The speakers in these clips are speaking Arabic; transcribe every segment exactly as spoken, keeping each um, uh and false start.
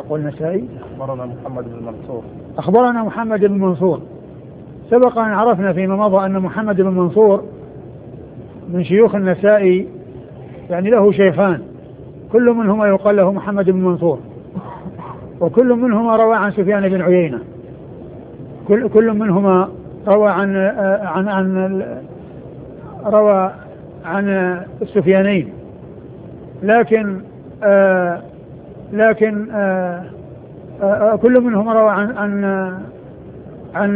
يقول النسائي أخبرنا محمد بن منصور أخبرنا محمد بن منصور. سبق أن عرفنا فيما مضى أن محمد بن منصور من شيوخ النسائي، يعني له شيخان كل منهما يقال له محمد بن منصور، وكل منهما روى عن سفيان بن عيينة، كل كل منهما روى عن عن عن روى عن السفيانين، لكن آه لكن آه آه كل منهما روى عن عن عن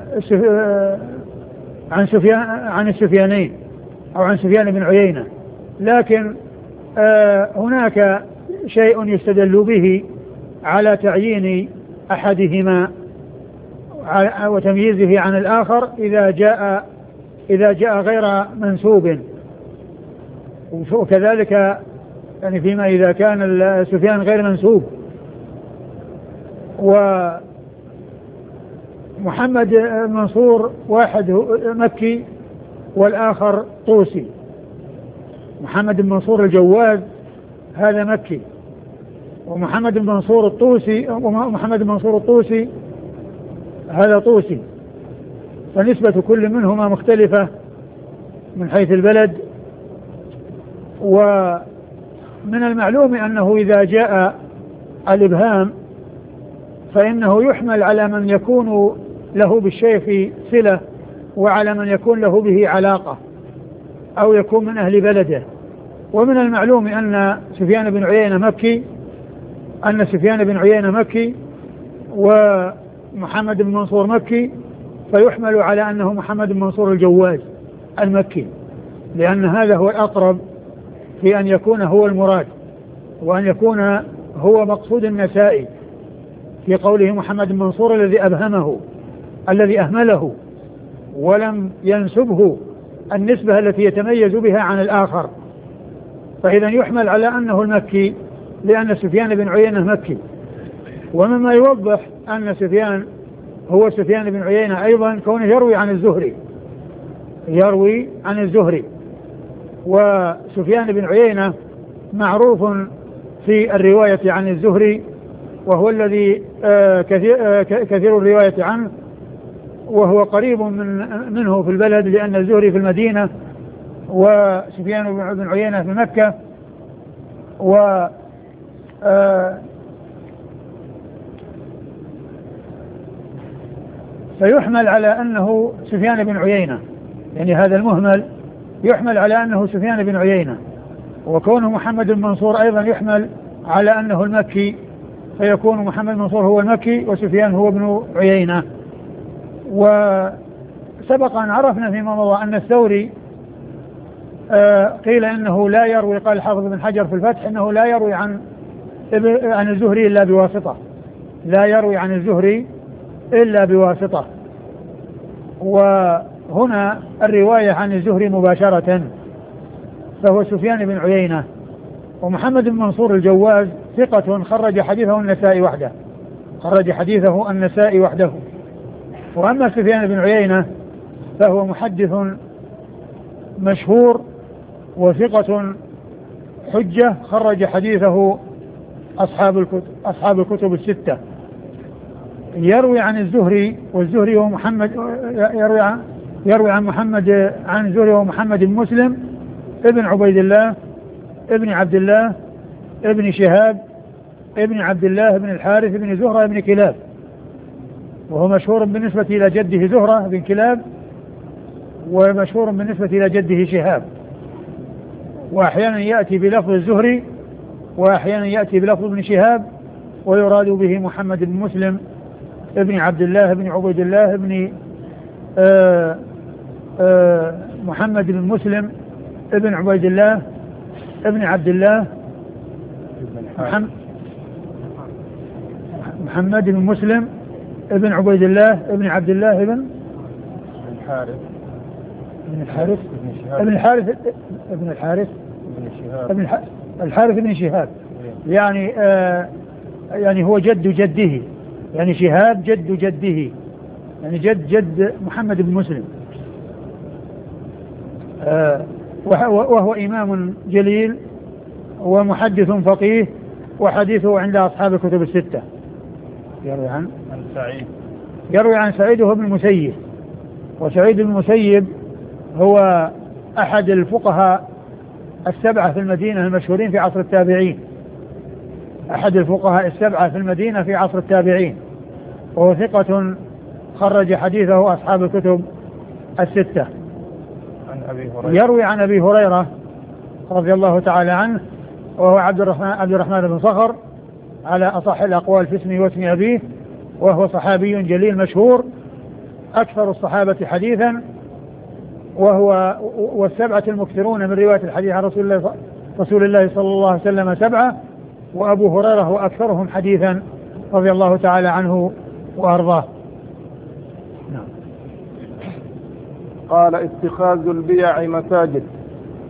عن سفيان عن السفيانين أو عن سفيان بن عيينة، لكن آه هناك شيء يستدل به على تعيين أحدهما وتمييزه عن الآخر إذا جاء إذا جاء غير منسوب، وكذلك يعني فيما إذا كان سفيان غير منسوب. ومحمد منصور واحد مكي والآخر طوسي. محمد بن منصور الجواز هذا مكي، ومحمد بن منصور الطوسي ومحمد بن منصور الطوسي هذا طوسي، فنسبة كل منهما مختلفة من حيث البلد. ومن المعلوم أنه إذا جاء الإبهام فإنه يحمل على من يكون له بالشيخ صلة، وعلى من يكون له به علاقة أو يكون من أهل بلده. ومن المعلوم أن سفيان بن عيينة مكي أن سفيان بن عيينة مكي ومحمد بن منصور مكي، فيحمل على أنه محمد بن منصور الجواز المكي، لأن هذا هو الأقرب في أن يكون هو المراد، وأن يكون هو مقصود النسائي في قوله محمد بن منصور الذي أبهمه الذي أهمله ولم ينسبه النسبة التي يتميز بها عن الآخر، فإذا يحمل على أنه المكي لأن سفيان بن عيينة مكي. ومما يوضح أن سفيان هو سفيان بن عيينة أيضا كونه يروي عن الزهري يروي عن الزهري وسفيان بن عيينة معروف في الرواية عن الزهري، وهو الذي كثير, كثير الرواية عنه، وهو قريب من منه في البلد، لأن الزهري في المدينة وسفيان بن عيينة في مكة. و فيحمل على أنه سفيان بن عيينة، يعني هذا المهمل يحمل على أنه سفيان بن عيينة، وكونه محمد بن منصور أيضا يحمل على أنه المكي، فيكون محمد بن منصور هو المكي وسفيان هو ابن عيينة. وسبق أن عرفنا فيما مضى أن الثوري آه قيل إنه لا يروي، قال الحافظ بن حجر في الفتح إنه لا يروي عن عن الزهري إلا بواسطة، لا يروي عن الزهري إلا بواسطة. وهنا الرواية عن الزهري مباشرة فهو سفيان بن عيينة. ومحمد بن منصور الجواز ثقة خرج حديثه النسائي وحده خرج حديثه النسائي وحده. وأما سفيان بن عيينة فهو محدث مشهور وثقة حجة خرج حديثه أصحاب الكتب, أصحاب الكتب الستة. يروي عن الزهري، والزهري هو محمد يروي عن, يروي عن محمد عن الزهري هو محمد بن مسلم ابن عبيد الله ابن عبد الله ابن شهاب ابن عبد الله ابن الحارث ابن زهرة ابن كلاب، وهو مشهور بالنسبة إلى جده زهرة بن كلاب، ومشهور بالنسبة إلى جده شهاب. وأحيانا يأتي بلفظ الزهري وأحيانا يأتي بلفظ ابن شهاب، ويراد به محمد بن مسلم ابن عبد الله ابن عبيد الله ابن آآ آآ محمد بن مسلم ابن عبيد الله ابن عبد الله محمد, محمد بن مسلم ابن عبيد الله ابن عبد الله ابن الحارث ابن الحارث ابن الحارث ابن الحارث ابن الحارث ابن شهاب، يعني آه يعني هو جد جده، يعني شهاب جد جده، يعني جد جد محمد بن مسلم. آه وهو إمام جليل ومحدث فقيه وحديثه عند أصحاب الكتب الستة. يروي عن عن سعيد يروي عن سعيد بن المسيب، وسعيد بن المسيب هو أحد الفقهاء السبعة في المدينة المشهورين في عصر التابعين، أحد الفقهاء السبعة في المدينة في عصر التابعين، وهو ثقة خرج حديثه أصحاب الكتب الستة. عن أبي هريرة يروي عن أبي هريرة رضي الله تعالى عنه، وهو عبد الرحمن, عبد الرحمن بن صخر على أصح الأقوال في اسمه واسم أبيه، وهو صحابي جليل مشهور أكثر الصحابة حديثا، وهو والسبعة المكثرون من رواية الحديث عن رسول الله, رسول الله صلى الله عليه وسلم سبعة، وأبو هريرة هو أكثرهم حديثا رضي الله تعالى عنه وأرضاه. قال اتخاذ البيع مساجد.